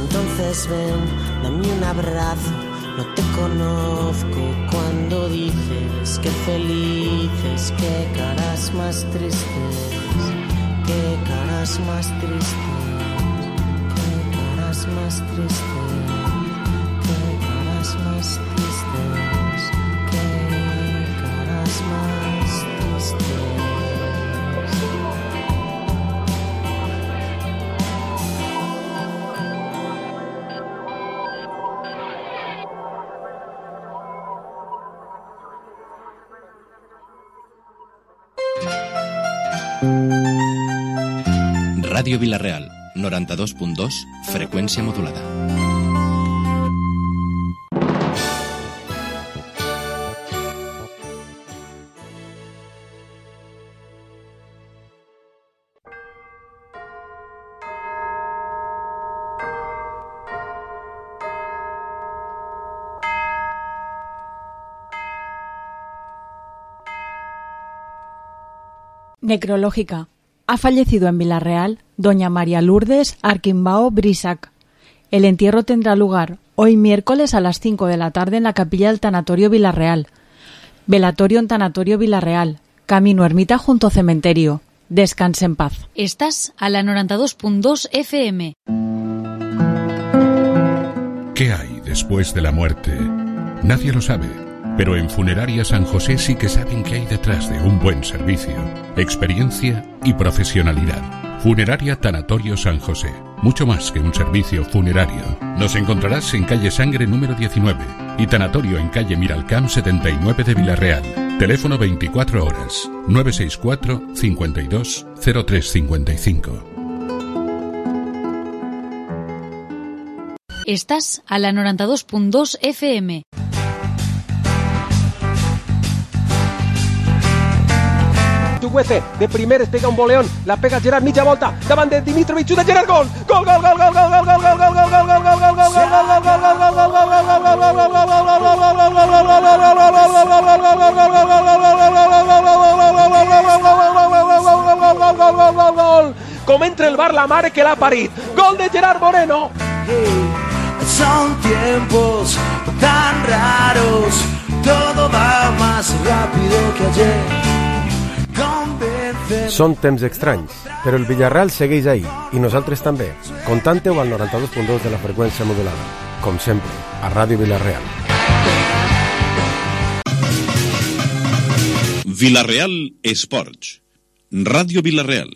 entonces ven, dame un abrazo. No te conozco cuando dices que felices, qué caras más tristes, qué caras más tristes, qué caras más tristes, qué caras más tristes, qué caras más tristes. Ràdio Vila-real, 92.2, freqüència modulada. Necrológica. Ha fallecido en Vila-real doña María Lourdes Arquimbao Brisac. El entierro tendrá lugar hoy miércoles a las 5 de la tarde en la capilla del Tanatorio Vila-real. Velatorio en Tanatorio Vila-real, camino ermita junto a cementerio. Descanse en paz. Estás a la 92.2 FM. ¿Qué hay después de la muerte? Nadie lo sabe. Pero en Funeraria San José sí que saben qué hay detrás de un buen servicio, experiencia y profesionalidad. Funeraria Tanatorio San José. Mucho más que un servicio funerario. Nos encontrarás en calle Sangre número 19 y Tanatorio en calle Miralcamp 79 de Vila-real. Teléfono 24 horas 964 52 0355. Estás a la 92.2 FM. Chuguece, de primer es pega un boleón, la pega Gerard mitja volta, davant de Dimitrovic, xuta Gerard, gol! Gol, gol, gol, gol, gol, gol, gol, gol, gol, gol, gol, gol, gol, gol, gol, com entra el bar la mare que l'ha parit, gol de Gerard Moreno. Son tiempos tan raros, todo va más rápido que ayer. Són temps estranys, però el Villarreal segueix ahí, i nosaltres també. Contante-ho al 92.2 de la freqüència modulada. Com sempre, a Ràdio Vila-real. Vila-real Esports. Ràdio Vila-real.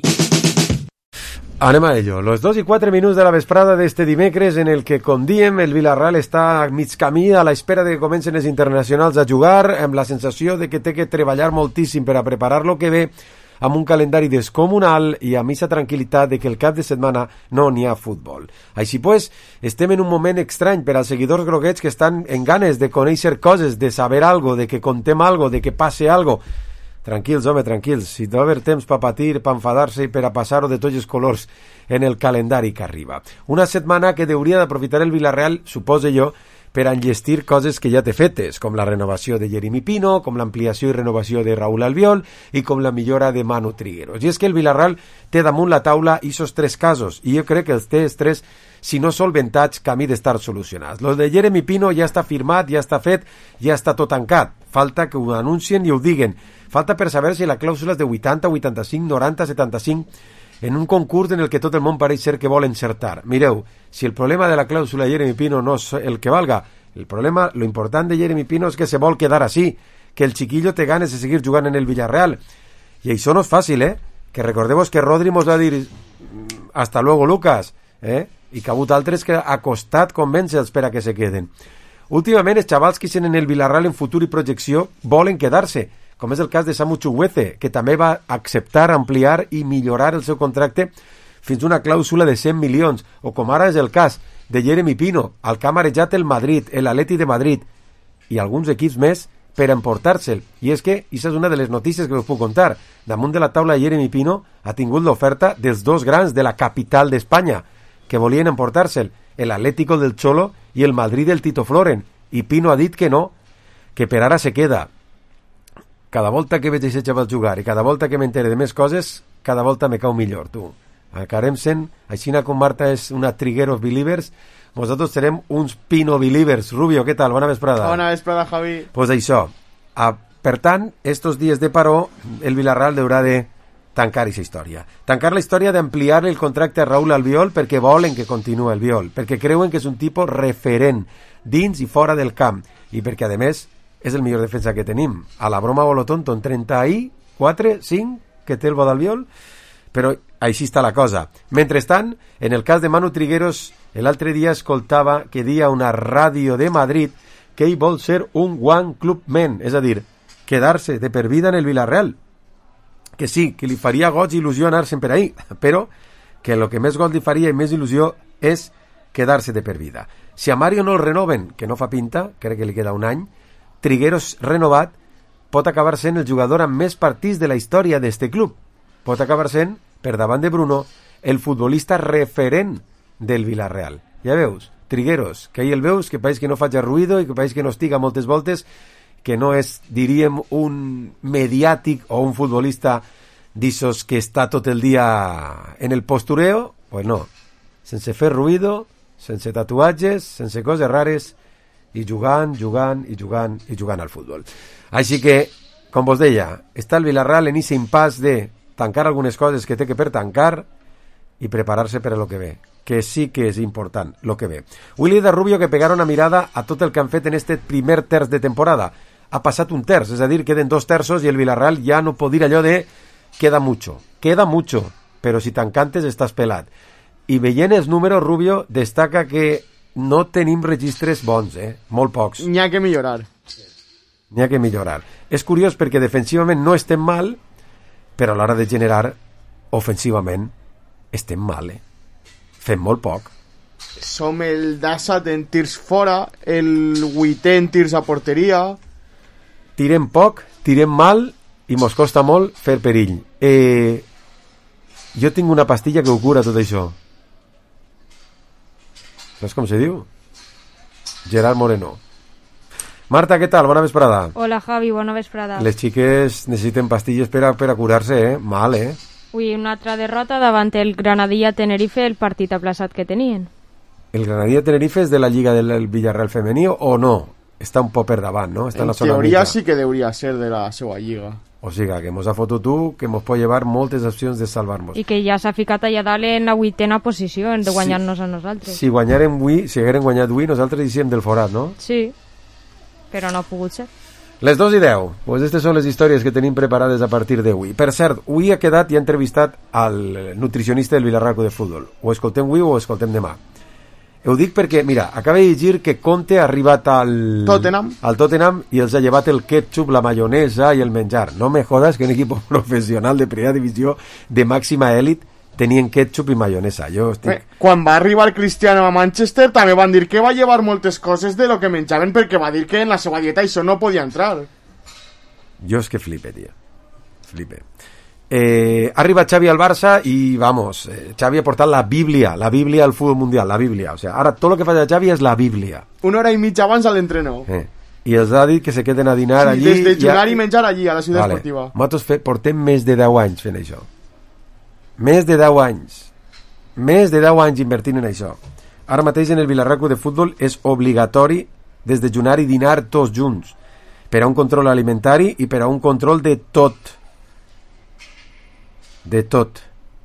Anem a ello. Los 2 y 4 minuts de la vesprada d'este dimecres en el que, com diem, el Villarreal està a mig camí a la espera de que comencen els internacionals a jugar, amb la sensació de que té que treballar moltíssim per a preparar lo que ve, amb un calendari descomunal i amb aquesta tranquil·litat de que el cap de setmana no n'hi ha futbol. Així pues, estem en un moment estrany per als seguidors groguets que estan en ganes de conèixer coses, de saber algo, de que contem algo, de que passe algo. Tranquils, home, tranquils. Si deu haver temps per patir, per enfadar-se i per a passar-ho de tots els colors en el calendari que arriba. Una setmana que hauria d'aprofitar el Villarreal, supose jo, per enllestir coses que ja té fetes, com la renovació de Jeremy Pino, com l'ampliació i renovació de Raúl Albiol i com la millora de Manu Trigueros. I és que el Villarreal té damunt la taula aquests 3 casos, i jo crec que els té 3, si no solventats, camí d'estar solucionats. Lo de Jeremy Pino ja està firmat, ja està fet, ja està tot tancat. Falta que ho anuncien i ho diguen. Falta per saber si la clàusula és de 80, 85, 90, 75... en un concurs en el que tot el món pareix ser que vol encertar. Mireu, si el problema de la clàusula de Jeremy Pino no és el que valga, el problema, lo important de Jeremy Pino és que se vol quedar així, que el chiquillo té ganes de seguir jugant en el Villarreal. I això no és fàcil, Que recordeu que Rodri mos va dir hasta luego, Lucas, I que ha hagut altres que ha costat convèncer-los per a que se queden. Últimament, els xavals que són en el Villarreal en futur i projecció volen quedar-se, com és el cas de Samu Chuguece, que també va acceptar ampliar i millorar el seu contracte fins a una clàusula de 100 milions, o com ara és el cas de Jeremy Pino, al que ha marejat el Madrid, l'Atleti de Madrid, i alguns equips més per emportar-se'l. I és que, aquesta és una de les notícies que us puc contar, damunt de la taula de Jeremy Pino ha tingut l'oferta dels 2 grans de la capital d'Espanya, que volien emportar-se'l, l'Atlético del Cholo i el Madrid del Tito Floren, i Pino ha dit que no, que per ara se queda. Cada volta que veig aquest xaval jugar i cada volta que m'entere de més coses, cada volta me cau millor, tu. Acabem sent, així com Marta és una Trigueros Believers, nosaltres serem uns Pino Believers. Rubio, què tal? Bona vesprada. Bona vesprada, Javi. Pues això. Per tant, estos dies de paró, el Villarreal haurà de tancar aquesta història. Tancar la història d'ampliar el contracte a Raúl Albiol perquè volen que continuï Albiol, perquè creuen que és un tipus referent dins i fora del camp, i perquè, a més, és el millor defensa que tenim. A la broma o lo tonto, en 34, 5, que té el bo d'Albiol, però així està la cosa. Mentrestant, en el cas de Manu Trigueros, l'altre dia escoltava que dia una ràdio de Madrid que ell vol ser un one club man, és a dir, quedar-se de per vida en el Villarreal. Que sí, que li faria goig i il·lusió anar-se'n per ahí, però que el que més goig li faria i més il·lusió és quedar-se de per vida. Si a Mario no el renoven, que no fa pinta, crec que li queda un any, Trigueros renovat pot acabar sent el jugador amb més partits de la història d'este club. Pot acabar sent, per davant de Bruno, el futbolista referent del Villarreal. Ja veus, Trigueros, que ahí el veus, que pareix que no faig ruïdo i que pareix que no estiga moltes voltes, que no és, diríem, un mediàtic o un futbolista d'issos que està tot el dia en el postureo, pues no, sense fer ruïdo, sense tatuatges, sense coses rares, i jugant al futbol. Així que, com vos deia, està el Villarreal en aquest impàs de tancar algunes coses que té que per tancar i preparar-se per a lo que ve, que sí que és important, lo que ve. Willy de Rubio que pegar una mirada a tot el que han fet en este primer terç de temporada. Ha passat un terç, és a dir, queden 2 terços i el Villarreal ja no pot dir allò de queda mucho, però si t'encantes estàs pelat. I veient els números, Rubio destaca que no tenim registres bons, molt pocs. N'hi ha que millorar. És curiós perquè defensivament no estem mal, però a l'hora de generar ofensivament estem mal, fem molt poc. Som el 17 en tirs fora, el 8è en tirs a porteria. Tirem poc, tirem mal i mos costa molt fer perill. Jo tinc una pastilla que ho cura tot això. Saps com se diu? Gerard Moreno. Marta, què tal? Bona vesprada. Hola, Javi, bona vesprada. Les xiques necessiten pastilles per a curar-se, Mal, Ui, una altra derrota davant el Granadilla-Tenerife, el partit aplaçat que tenien. El Granadilla-Tenerife és de la Lliga del Villarreal femení o no? Està un poc per davant, no? Està en teoria sí que hauria ser de la seva lliga. O sigui, que mos ha fotut tu, que mos pot llevar moltes opcions de salvar-nos. I que ja s'ha ficat allà dalt en la 8a posició, de guanyar-nos a nosaltres. Si guanyarem avui, si haguérem guanyat avui, nosaltres hi del forat, no? Sí, però no ha pogut ser. Les 2:10, pues aquestes són les històries que tenim preparades a partir d'avui. Per cert, avui ha quedat i ha entrevistat al nutricionista del Villarreal de Futbol. Ho escoltem avui o ho escoltem demà. Ho dic perquè, mira, acaba de llegir que Conte ha arribat al Tottenham i els ha llevat el ketchup, la maionesa i el menjar. No me jodas que un equip professional de primera divisió de màxima èlit tenien ketchup i maionesa. Quan va arribar Cristiano a Manchester també van dir que va llevar moltes coses de lo que menjaven perquè va dir que en la seva dieta això no podia entrar. Jo és que flipe, tio. Flipe. Ha arribat Xavi al Barça i, vamos, Xavi ha portat la Bíblia al futbol mundial, la Bíblia. O sea, ara tot el que fa de Xavi és la Bíblia. Una hora i mitja abans a l'entrenador. I els ha dit que se queden a dinar allí. Des de jugar i menjar allí, a la ciutat esportiva. Nosaltres portem més de 10 anys fent això. Més de 10 anys. Més de 10 anys invertint en això. Ara mateix en el Villarreal de Futbol és obligatori desdejunar i dinar tots junts. Per a un control alimentari i per a un control de tot. De tot.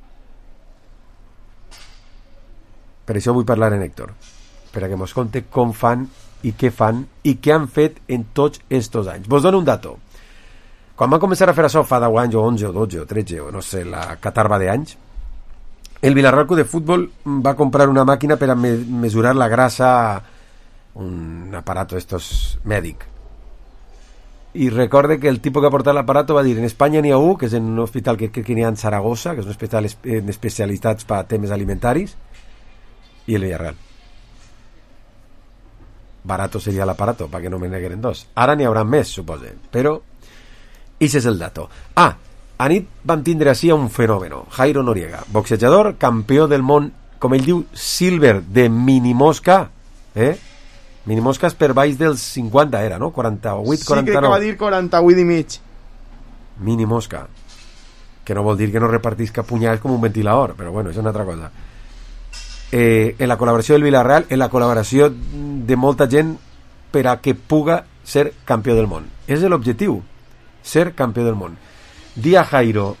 Per això vull parlar en Héctor, per a que mos conte com fan i què han fet en tots estos anys. Vos dono un dato. Quan van començar a fer això fa 10 anys o 11 o 12 o 13 o no sé, la catarba d'anys, el Villarreal de Futbol va comprar una màquina per a mesurar la grasa, un aparato estos mèdic. I recorde que el tipus que ha portat l'aparato va dir en Espanya n'hi ha un, que és en un hospital que n'hi ha en Saragossa, que és un hospital en especialitats per a temes alimentaris, i el Villarreal. Barato seria l'aparato, perquè no me negueren dos. Ara n'hi haurà més, supose, però ese és el dato. Anit vam tindre així un fenòmeno, Jairo Noriega, boxejador, campió del món, com ell diu, silver de minimosca, minimosques per baix dels 50 era, no? 48, 49. Sí, crec que va dir 48 i mig. Minimosca. Que no vol dir que no repartisca punyals com un ventilador, però bueno, és una altra cosa. en la col·laboració del Villarreal, en la col·laboració de molta gent per a que puga ser campió del món. És l'objectiu, ser campió del món. Dia Jairo,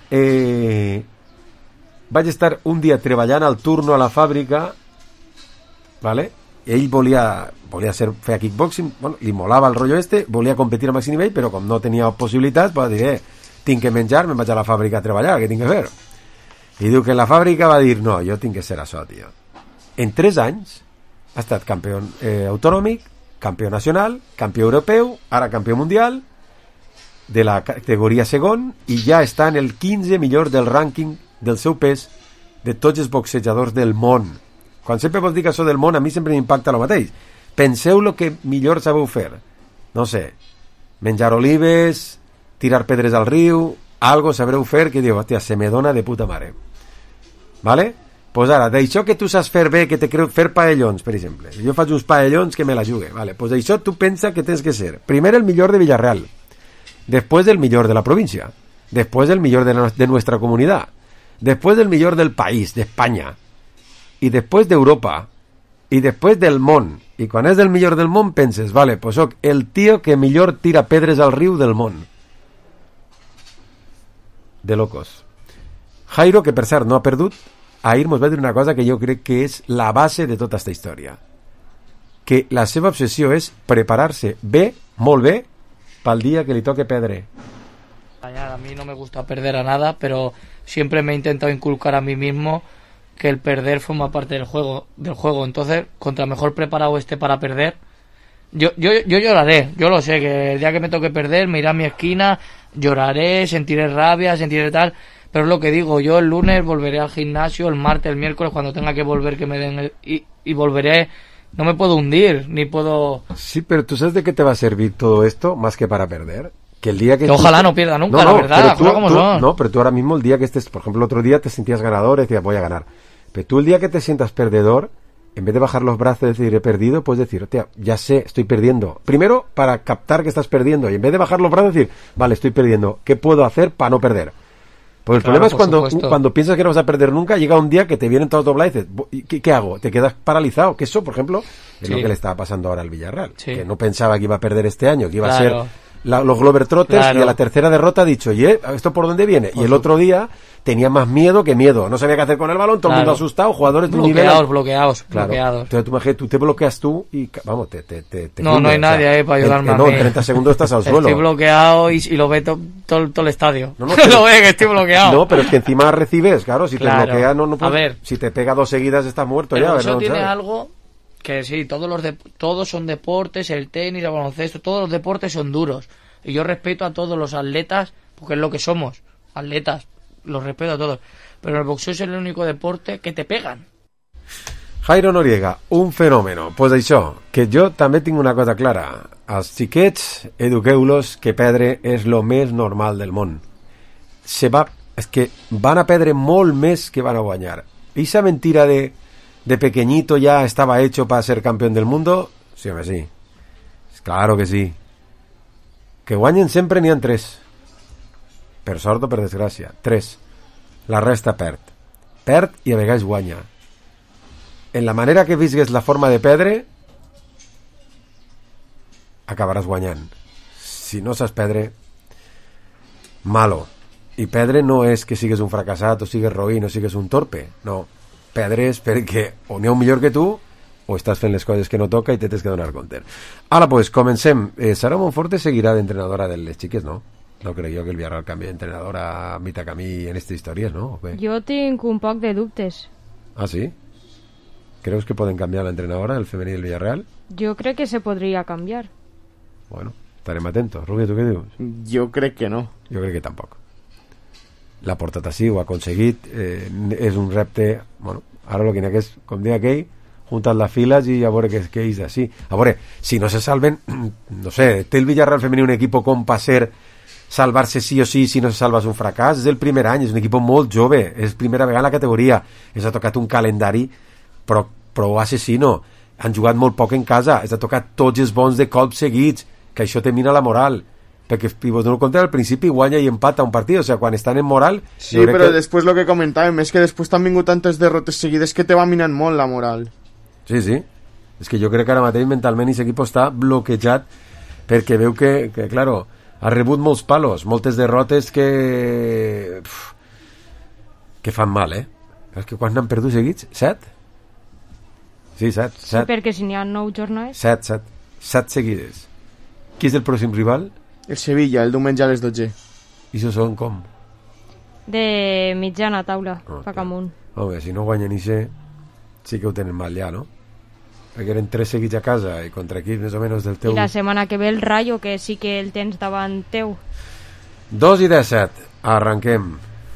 vaig estar un dia treballant al turno a la fàbrica, ¿vale? Ell volia fer kickboxing, bueno, li molava el rotllo volia competir a màxim nivell, però com no tenia possibilitats, va dir, tinc que menjar, me'n vaig a la fàbrica a treballar, què tinc que fer? I diu que en la fàbrica va dir, no, jo tinc que ser això, tio. En 3 anys ha estat campió autonòmic, campió nacional, campió europeu, ara campió mundial, de la categoria segon, i ja està en el 15 millor del rànquing del seu pes de tots els boxejadors del món. Quan sempre vos dic això del món, a mi sempre m'impacta el mateix. Penseu el que millor sabeu fer. No sé, menjar olives, tirar pedres al riu, algo sabreu fer que diu, hòstia, se me dona de puta mare. Vale? Pues ara, d'això que tu saps fer bé, que te creu fer paellons, per exemple. Jo faig uns paellons que me la jugue, vale? Pues d'això tu pensa que tens que ser primer el millor de Villarreal, después el millor de la provincia, después el millor de nuestra comunidad, después el millor del país, de España, y después de Europa, y después del món. I quan és el millor del món penses, vale, pues soc el tio que millor tira pedres al riu del món. De locos. Jairo, que per cert no ha perdut, ahir mos va dir una cosa que jo crec que és la base de tota aquesta història, que la seva obsessió és preparar-se bé, molt bé, pel día que le toque perdre. A mí no me gusta perder a nada, pero siempre me he intentado inculcar a mí mismo que el perder forma parte del juego. Entonces, contra mejor preparado esté para perder, yo lloraré. Yo lo sé, que el día que me toque perder me iré a mi esquina, lloraré, sentiré rabia, sentiré tal. Pero es lo que digo, yo el lunes volveré al gimnasio, el martes, el miércoles, cuando tenga que volver, que me den y volveré. No me puedo hundir, ni puedo... Sí, pero ¿tú sabes de qué te va a servir todo esto más que para perder? Que el día que... ojalá no pierda nunca, la verdad, no, pero tú ahora mismo el día que estés, por ejemplo, el otro día te sentías ganador y decías, voy a ganar. Pero tú el día que te sientas perdedor, en vez de bajar los brazos y decir, he perdido, puedes decir, hostia, ya sé, estoy perdiendo. Primero, para captar que estás perdiendo, y en vez de bajar los brazos decir, vale, estoy perdiendo, ¿qué puedo hacer para no perder? Pues el problema es cuando piensas que no vas a perder nunca, llega un día que te vienen todos doblados y dices, ¿qué hago? Te quedas paralizado. Que eso, por ejemplo, es lo que le estaba pasando ahora al Villarreal. Sí. Que no pensaba que iba a perder este año, que iba a ser los Globetrotters, y a la tercera derrota ha dicho, oye, ¿esto por dónde viene? Y el otro día tenía más miedo que miedo. No sabía qué hacer con el balón, todo el mundo asustado, jugadores de un nivel... Bloqueados. Entonces tú te bloqueas tú y, vamos, te no hay nadie para ayudarme a mí. No, en 30 segundos estás al suelo. Estoy bloqueado y lo ve todo el estadio. No, lo ve que estoy bloqueado. No, pero es que encima recibes, claro, si te bloqueas, no puedes, a ver, si te pega 2 seguidas estás muerto pero ya. Eso tiene algo que sí, todos son deportes, el tenis, el baloncesto, todos los deportes son duros. Y yo respeto a todos los atletas, porque es lo que somos, atletas, los respeto a todos. Pero el boxeo es el único deporte que te pegan. Jairo Noriega, un fenòmeno. Pues això, que jo també tinc una cosa clara. Els xiquets, eduqueu-los que perdre és lo més normal del món. És que van a perdre molt més que van a guanyar. Esa mentira de pequeñito ya estaba hecho para ser campeón del mundo, sí, home, sí. Claro que sí. Que guanyen sempre n'hi ha 3. Per sort o per desgràcia. 3. La resta perd. Perd i a vegades guanya. En la manera que visgues la forma de perdre, acabaràs guanyant. Si no saps perdre, malo. I perdre no és que sigues un fracassat o sigues roïn o sigues un torpe. No. Perdre és perquè o n'hi ha un millor que tu o estàs fent les coses que no toca i te tens que donar compte. Ara, pues, comencem. Sara Monforte seguirà d'entrenadora de les xiques, no? No crec jo que el Villarreal canvi d'entrenadora a mitjà camí en aquestes històries, no? Jo tinc un poc de dubtes. Ah, sí? ¿Creus que poden canviar l'entrenadora, el femení del Villarreal? Jo crec que se podria canviar. Bueno, estarem atentos. Rubio, tu què dius? Jo crec que no. Jo crec que tampoc. L'ha portat així, ho ha aconseguit, és un repte... Bueno, ara el que n'hi ha que és, com deia aquell, juntar las filas y a veure què és d'ací. A veure, si no se salven, no sé, té el Villarreal femení un equip com per ser salvar-se sí o sí, si no se salva és un fracàs. És el primer any, és un equip molt jove, és primera vegada en la categoria, és ha tocat un calendari prou assassino, han jugat molt poc en casa, és ha tocat tots els bons de colp seguits, que això te mina la moral. perquè si vos dono compte al principi guanya i empata un partit, o sea, quan estan en moral... Sí, però després lo que comentàvem és que després t'han vingut tantes derrotes seguides que te va minant molt la moral. Sí, és que jo crec que ara mateix mentalment aquest equip està bloquejat perquè veu que claro, ha rebut molts palos, moltes derrotes que fan mal, és que quan n'han perdut seguits? 7? Sí, 7. Sí, perquè si n'hi ha 9 jornades... 7 seguides. Qui és el pròxim rival? El Sevilla, el diumenge a les 12. I això són com? De mitjana taula, cap amunt. Home, si no guanyen i sí que ho tenen mal ja, no? Perquè eren 3 seguits a casa i contra equips més o menys del teu... I la setmana que ve el Rayo, que sí que el tens davant teu. 2:17, arranquem.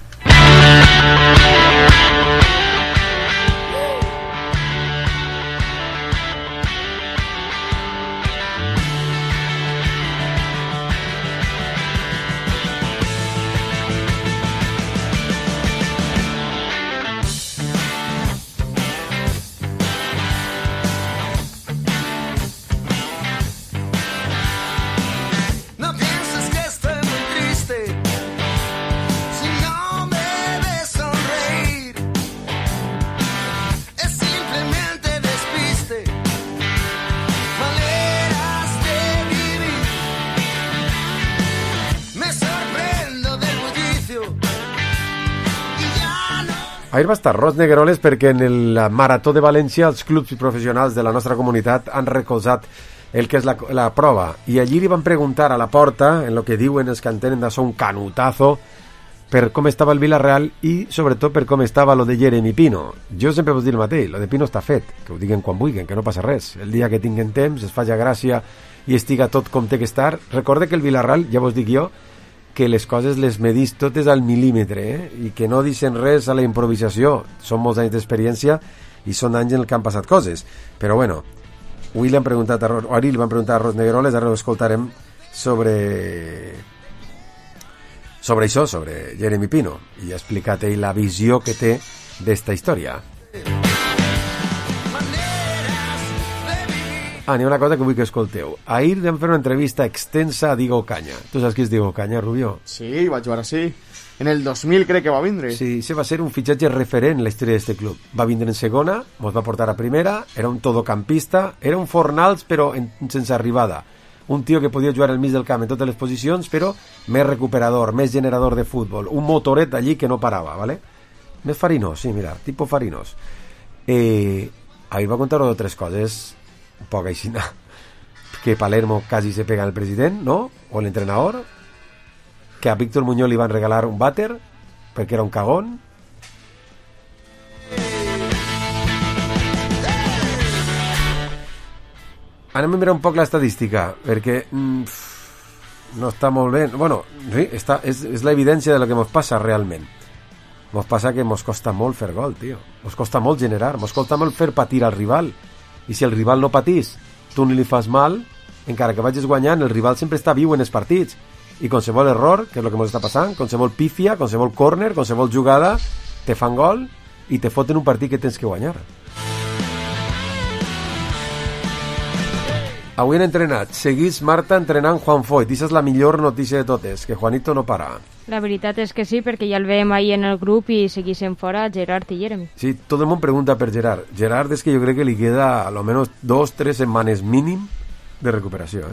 Ahir va estar Ros Negueroles perquè en el Marató de València els clubs professionals de la nostra comunitat han recolzat el que és la prova i allí li van preguntar a la porta en el que diuen els que entenen d'això un canutazo per com estava el Villarreal i sobretot per com estava lo de Jeremy Pino. Jo sempre vos dic el mateix, lo de Pino està fet, que ho diguen quan vulguin, que no passa res. El dia que tinguen temps, es faci gràcia i estiga tot com té que estar. Recorde que el Villarreal, ja vos dic jo, que les coses les medís totes al mil·límetre, i que no deixen res a la improvisació. Són molts anys d'experiència i són anys en què han passat coses. Però bueno, avui li van preguntar a Ros Negueroles, ara ho escoltarem sobre això, sobre Jeremy Pino, i ha explicat ell la visió que té d'esta història. N'hi ha una cosa que vull que escolteu. Ahir vam fer una entrevista extensa a Diego Caña. Tu saps qui és Diego Caña, Rubio? Sí, vaig veure, sí. En el 2000 crec que va vindre. Sí, ese va ser un fitxatge referent en la història d'este club. Va vindre en segona, mos va portar a primera, era un todocampista, era un Fornals però sense arribada. Un tio que podia jugar al mig del camp en totes les posicions, però més recuperador, més generador de futbol. Un motoret allí que no parava, ¿vale? Més farinós, sí, mira, tipo farinós. Ahir va contar 2 o 3 coses un poc així, que Palermo quasi se pega al president, ¿no? O el entrenador, que a Víctor Muñoz li van regalar un vàter perquè era un cagón. Anem a mirar un poc l'estadística perquè no està molt bé. Bueno, sí, és l'evidència de lo que ens passa realment. Ens passa que ens costa molt fer gol, tio. Ens costa molt generar, ens costa molt fer patir al rival. I si el rival no patís, tu ni li fas mal, encara que vagis guanyant, el rival sempre està viu en els partits. I qualsevol error, que és el que ens està passant, qualsevol pífia, qualsevol córner, qualsevol jugada, te fan gol i te foten un partit que tens que guanyar. Avui han entrenat. Seguís Marta entrenant Juan Foyt. Aquesta és la millor notícia de totes, que Juanito no para. La veritat és que sí, perquè ja el veiem ahir en el grup i seguissin fora Gerard i Jeremy. Sí, tot el món pregunta per Gerard. Gerard és que jo crec que li queda almenys 2-3 setmanes mínim de recuperació,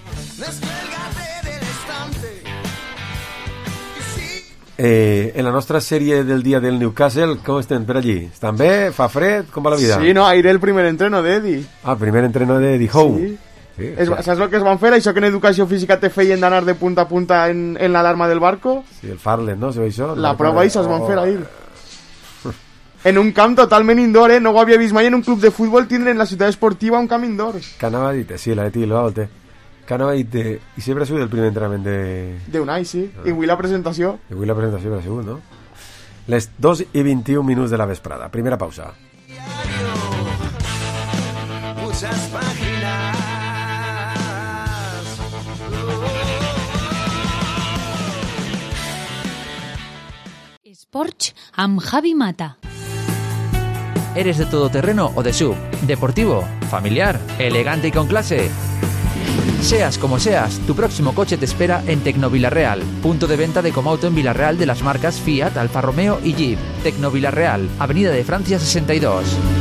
En la nostra sèrie del dia del Newcastle, com estem per allí? Estan bé? Fa fred? Com va la vida? Sí, no, ahir el primer entreno d'Eddie. Ah, primer entreno d'Eddie Howe. Sí. Sí, saps el que es van fer? Això que en educació física te feien d'anar de punta a punta en l'alarma del barco? Sí, el Farley, no? Això? La prova això es van fer ahir. En un camp totalment indoor, No ho havia vist mai en un club de futbol tindre en la ciutat esportiva un camp indoor. Que anava a dir, sí, la de Tilo, que anava a dir, i sempre ha sigut el primer entrenament de Unai, sí. I avui la presentació. I avui la presentació ha sigut, no? Les 2:21 minuts de la vesprada. Primera pausa. Muchas páginas. Esports amb Javi Mata. ¿Eres de todoterreno o de sub? ¿Deportivo? ¿Familiar? ¿Elegante y con clase? Seas como seas, tu próximo coche te espera en Tecnovilarreal, punto de venta de Comauto en Villarreal de las marcas Fiat, Alfa Romeo y Jeep. Tecnovilarreal, Avenida de Francia 62.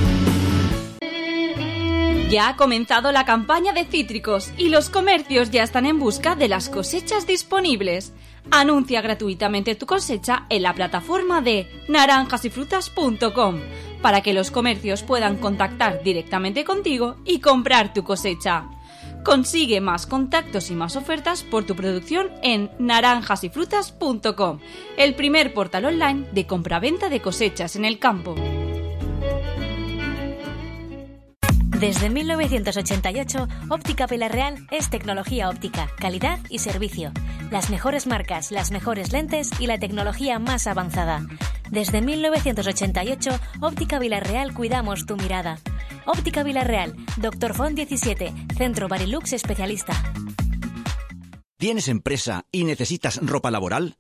Ya ha comenzado la campaña de cítricos y los comercios ya están en busca de las cosechas disponibles. Anuncia gratuitamente tu cosecha en la plataforma de naranjasyfrutas.com para que los comercios puedan contactar directamente contigo y comprar tu cosecha. Consigue más contactos y más ofertas por tu producción en naranjasyfrutas.com, el primer portal online de compraventa de cosechas en el campo. Desde 1988, Óptica Villarreal es tecnología óptica, calidad y servicio. Las mejores marcas, las mejores lentes y la tecnología más avanzada. Desde 1988, Óptica Villarreal cuidamos tu mirada. Óptica Villarreal, Dr. Font 17, Centro Barilux Especialista. ¿Tienes empresa y necesitas ropa laboral?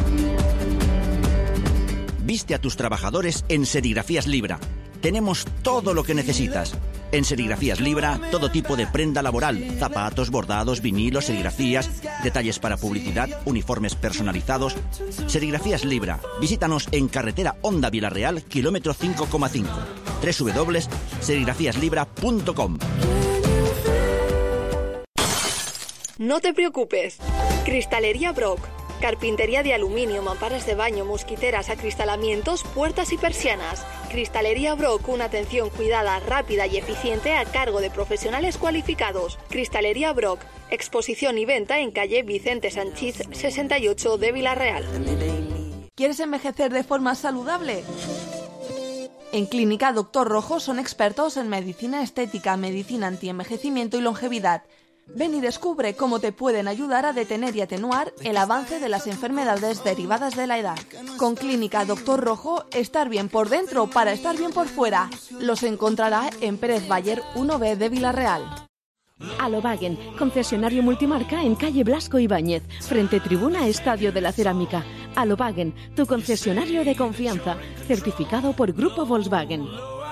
Viste a tus trabajadores en Serigrafías Libra. Tenemos todo lo que necesitas. En Serigrafías Libra, todo tipo de prenda laboral, zapatos, bordados, vinilos, serigrafías, detalles para publicidad, uniformes personalizados. Serigrafías Libra. Visítanos en carretera Honda Villarreal, kilómetro 5,5. www.serigrafíaslibra.com. No te preocupes. Cristalería Brock. Carpintería de aluminio, mamparas de baño, mosquiteras, acristalamientos, puertas y persianas. Cristalería Brock, una atención cuidada, rápida y eficiente a cargo de profesionales cualificados. Cristalería Brock, exposición y venta en calle Vicente Sanchís 68 de Villarreal. ¿Quieres envejecer de forma saludable? En Clínica Doctor Rojo son expertos en medicina estética, medicina antienvejecimiento y longevidad. Ven y descubre cómo te pueden ayudar a detener y atenuar el avance de las enfermedades derivadas de la edad. Con Clínica Doctor Rojo, estar bien por dentro para estar bien por fuera. Los encontrará en Pérez Bayer 1B de Villarreal. Alobagen, concesionario multimarca en calle Blasco Ibáñez, frente tribuna Estadio de la Cerámica. Alobagen, tu concesionario de confianza, certificado por Grupo Volkswagen.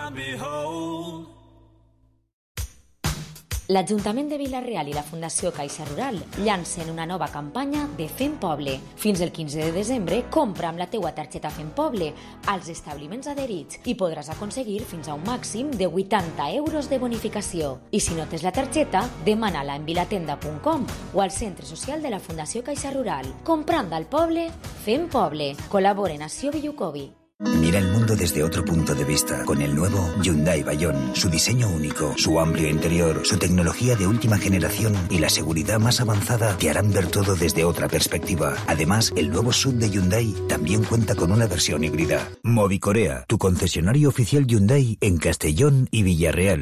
L'Ajuntament de Villarreal i la Fundació Caixa Rural llancen una nova campanya de Fem Poble. Fins el 15 de desembre, compra amb la teua targeta Fem Poble als establiments adherits i podràs aconseguir fins a un màxim de 80 euros de bonificació. I si no tens la targeta, demana-la en vilatenda.com o al centre social de la Fundació Caixa Rural. Comprant al poble, Fem Poble. Col·laboren Nació Villucovi. Mira el mundo desde otro punto de vista con el nuevo Hyundai Bayon. Su diseño único, su amplio interior, su tecnología de última generación y la seguridad más avanzada te harán ver todo desde otra perspectiva. Además, el nuevo SUV de Hyundai también cuenta con una versión híbrida. Movicorea, tu concesionario oficial Hyundai en Castellón y Villarreal.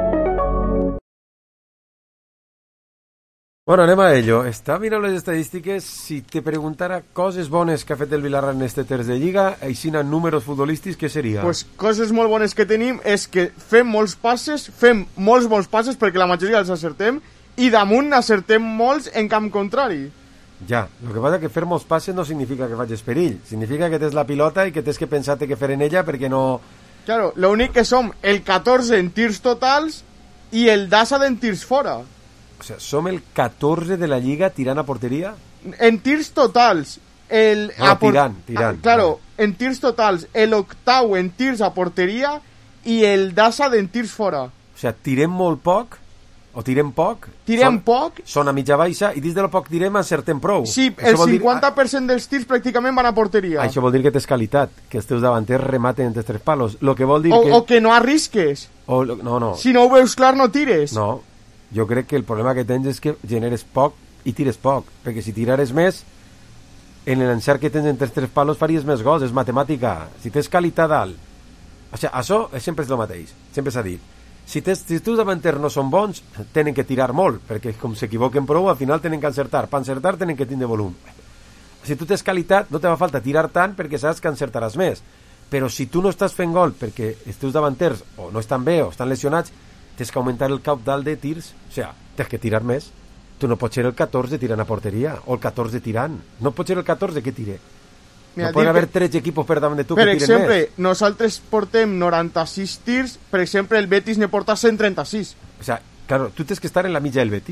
Bueno, anem a ello. Està mirant les estadístiques. Si te preguntara coses bones que ha fet el Villarreal en este terç de Lliga, aixina números futbolístics, què seria? Pues coses molt bones que tenim és que fem molts passes, fem molts bons passes perquè la majoria els acertem i damunt acertem molts en camp contrari. Ja, el que passa que fer molts passes no significa que facis perill, significa que tens la pilota i que tens que pensar què fer en ella perquè no... Claro, l'únic que som el 14 en tirs totals i el 10 en tirs fora. O sea, som el 14 de la Lliga tirant a porteria? En tirs totals. Tirant. Claro, en tirs totals. El 8º en tirs a porteria i el 10 en tirs fora. O sea, tirem molt poc? O tirem poc? Poc? Són a mitja baixa i dins de lo poc tirem encertem prou. Sí, el 50% dels tirs pràcticament van a porteria. Això vol dir que tens qualitat, que els teus davanters rematen entre 3 palos. Lo que vol dir o que no arrisques. No. Si no ho veus clar, no tires. No. Jo crec que el problema que tens és que generes poc i tires poc, perquè si tirares més en l'encert que tens entre 3 palos faries més gols, és matemàtica. Si tens qualitat alt, o sigui, això sempre és el mateix, sempre s'ha dit. Si tu davanters no són bons, tenen que tirar molt, perquè com s'equivoquen prou, al final tenen que encertar. Per encertar tenen que tindre volum. Si tu tens qualitat, no te fa falta tirar tant perquè saps que encertaràs més. Però si tu no estàs fent gol perquè els teus davanters o no estan bé o estan lesionats, tens que augmentar el caudal de tirs, o sigui, tens que tirar més. Tu no pots ser el 14 tirant a porteria, o el 14 tirant. No pots ser el 14 que tire. Mira, no poden haver 13 equipos per davant de tu que tiren més. Per exemple, nosaltres portem 96 tirs, per exemple, el Betis ne porta 136. O sigui, claro, tu tens que estar en la mitja del Betis.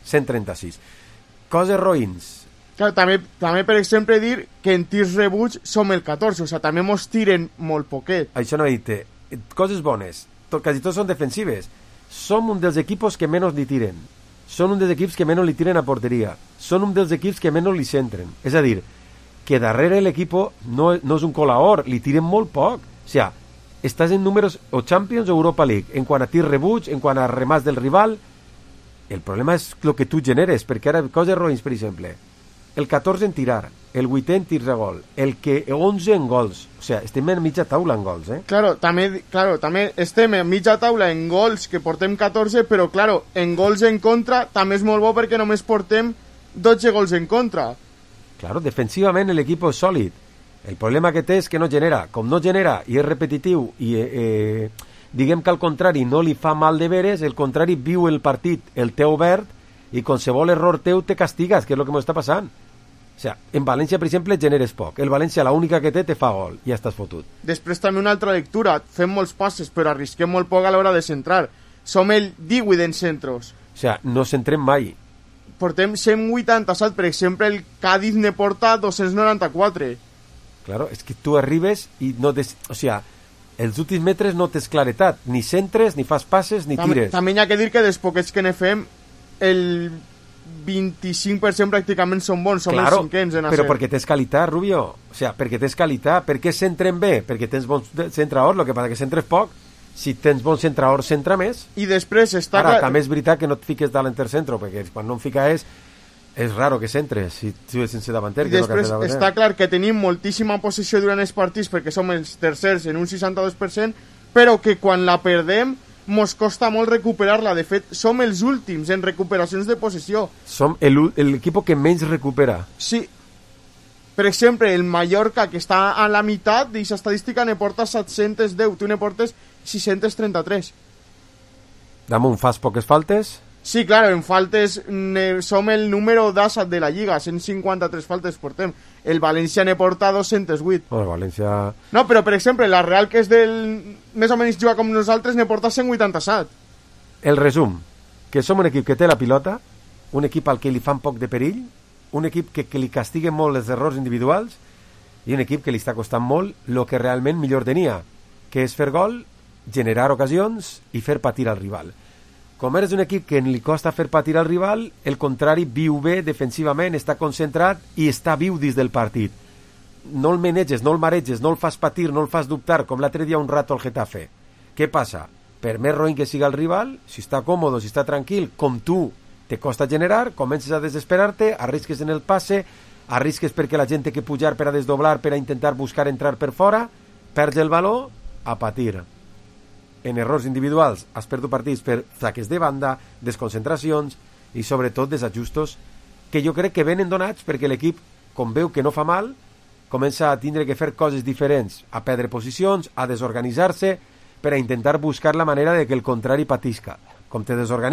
136. Coses roïns. Clar, també, per exemple, dir que en tirs rebuts som el 14, o sigui, també mos tiren molt poquet. Això no he dit. Coses bones. Quasi tots són defensives. Som un dels equipos que menys li tiren. Són un dels equips que menys li tiren a porteria. Són un dels equips que menys li centren. És a dir, que darrere l'equip no és un colaor, li tiren molt poc. O sigui, estàs en números o Champions o Europa League, en quant a tirs rebuts, en quant a remats del rival. El problema és el que tu generes, perquè ara coses roïns, per exemple, el 14 en tirar, el 8 en tirs de gol, el que 11 en gols. O sigui, estem en mitja taula en gols, eh? Claro, també estem en mitja taula en gols, que portem 14, però, claro, en gols en contra també és molt bo perquè només portem 12 gols en contra. Claro, defensivament l'equip és sòlid. El problema que té és que no genera. Com no genera i és repetitiu i diguem que al contrari no li fa mal de veres, el contrari viu el partit, el té obert, i qualsevol error teu te castigues, que és el que m'està passant. O sigui, en València, per exemple, generes poc. El València, l'única que té, te fa gol. I ja estàs fotut. Després també una altra lectura. Fem molts passes, però arrisquem molt poc a l'hora de centrar. Som el 18 en centros. O sigui, no centrem mai. Portem 187, per exemple, el Cádiz ne porta 294. Claro, és que tu arribes i no... O sigui, els últims metres no tens claretat. Ni centres, ni fas passes, ni tires. També hi ha que dir que dels poquets que ne fem, el 25% pràcticament són bons, som els cinquens en però perquè tens qualitat, Rubio. O sigui, perquè tens qualitat. Per què centrem bé? Perquè tens bons centradors, el que passa que centres poc. Si tens bons centradors, centra més. I després està... Ara, també és veritat que no et fiques davant del centre, perquè quan no em fica és raro que centres, si tu és sense davanter. I després està clar que tenim moltíssima possessió durant els partits, perquè som els tercers en un 62%, però que quan la perdem mos costa molt recuperar-la. De fet, som els últims en recuperacions de possessió. Som l'equip que menys recupera. Sí. Per exemple, el Mallorca, que està a la meitat d'aquesta estadística, ne porta 710. Tu ne portes 633. Damunt fas poques faltes? Sí, claro, en faltes som el número d'Assad de la Lliga. 153 faltes portem. El València ne porta 208. El València... No, però per exemple, la Real, que és més o menys juga com nosaltres, ne porta 187. El resum, que som un equip que té la pilota, un equip al que li fan poc de perill, un equip que li castiguen molt els errors individuals i un equip que li està costant molt el que realment millor tenia, que és fer gol, generar ocasions i fer patir al rival. Com eres un equip que li costa fer patir al rival, el contrari viu bé defensivament, està concentrat i està viu dins del partit. No el maneges, no el mareges, no el fas patir, no el fas dubtar, com l'altre dia un rato al Getafe. Què passa? Per més roïn que siga el rival, si està còmode, si està tranquil, com tu te costa generar, comences a desesperar-te, arrisques en el passe, arrisques perquè la gent té que pujar per a desdoblar, per a intentar buscar entrar per fora, perds el valor, a patir. En errors individuals has perdut partits per saques de banda, desconcentracions i sobretot desajustos que jo crec que venen donats perquè l'equip, com veu que no fa mal, comença a tindre que fer coses diferents, a perdre posicions, a desorganitzar-se per a intentar buscar la manera de que el contrari patisca. Com te desorganitzes